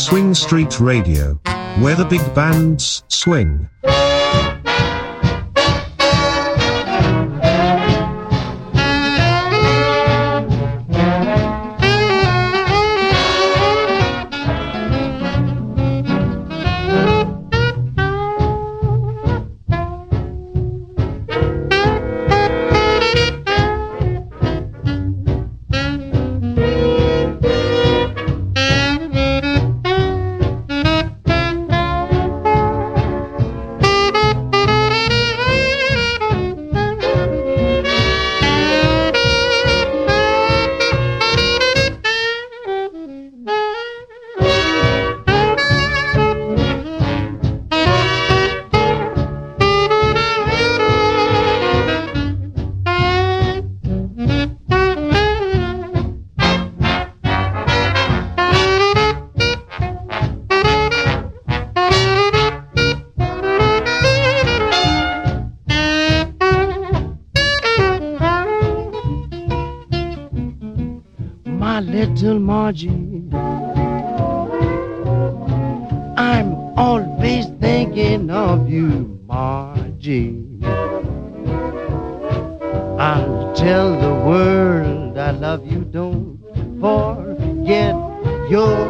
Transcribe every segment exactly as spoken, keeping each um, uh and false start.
Swing Street Radio, where the big bands swing. Little Margie, I'm always thinking of you, Margie. I'll tell the world I love you, don't forget your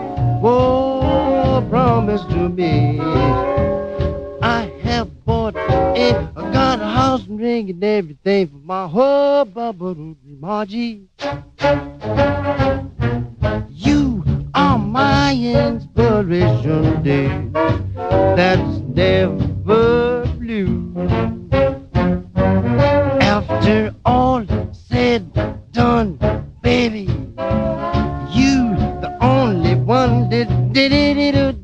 oh, promise to me. I have bought a, I got a house and ring and everything for my whole bubble, Margie. You are my inspiration, dear, that's never blue. After all said, done, baby, you the only one that did it.